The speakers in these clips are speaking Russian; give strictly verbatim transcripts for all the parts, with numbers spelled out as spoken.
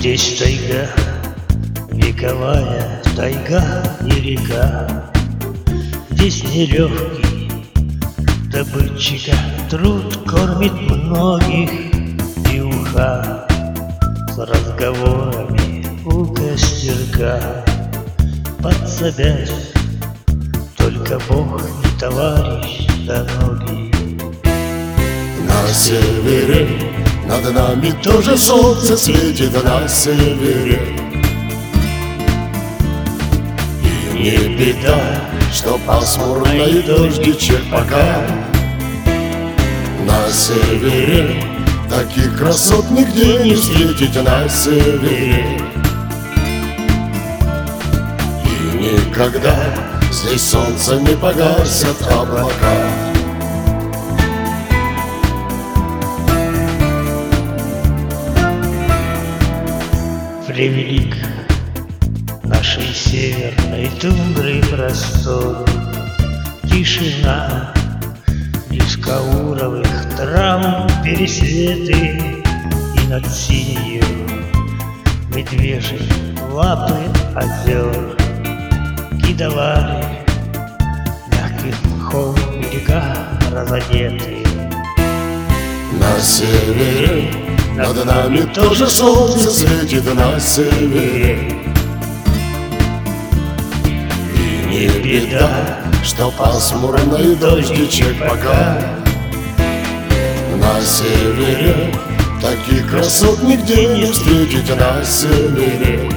Здесь тайга, вековая тайга и река. Здесь нелегкий добытчика труд кормит многих, и уха с разговорами у костерка подсобять. Только Бог и товарищ да ноги. На севере над нами тоже солнце светит на севере. И не беда, что пасмурно и дождичек пока. На севере таких красот нигде не встретить на севере. И никогда здесь солнце не погасят облака. Превелик нашей северной тундры простор, тишина низкоуровых трав, пересветы, и над синею медвежьи лапы озер кидовали мягких мхов берега разодетые. На севере над нами тоже солнце светит на севере. И не беда, что пасмурно и дождичек пока. На севере таких красот нигде не встретить на севере.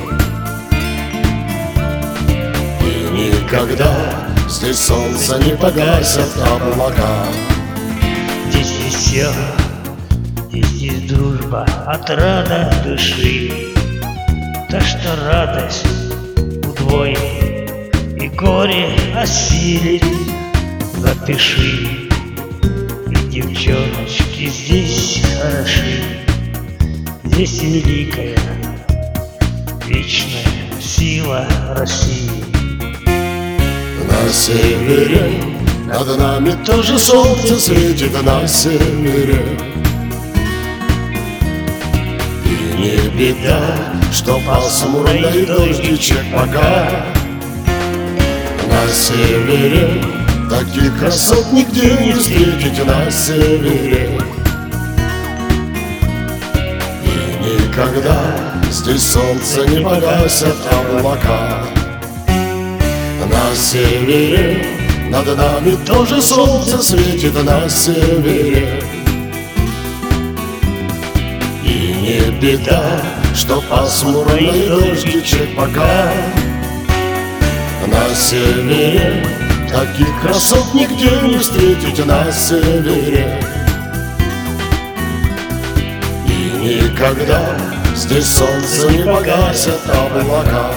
И никогда здесь солнце не погасят облака. Здесь веселье, здесь дружба, отрада души. Так что радость удвоит и горе осилит. Запиши, и девчоночки здесь хороши. Здесь великая, вечная сила России. На севере над нами тоже солнце светит на севере. И не беда, что пасмурно и дождичек пока. На севере таких красот нигде не встретить на севере. И никогда здесь солнце не погасят облака. На севере над нами тоже солнце светит на севере. И не беда, что пасмурно и дождичек пока. На севере таких красот нигде не встретить на севере. И никогда здесь солнце не погасят облака.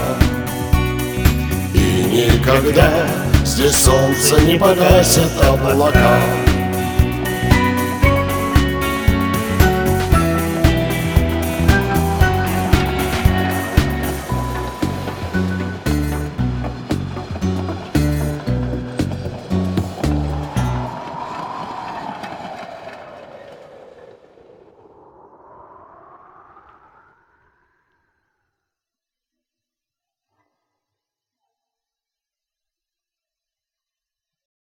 И никогда здесь солнце не погасят облака.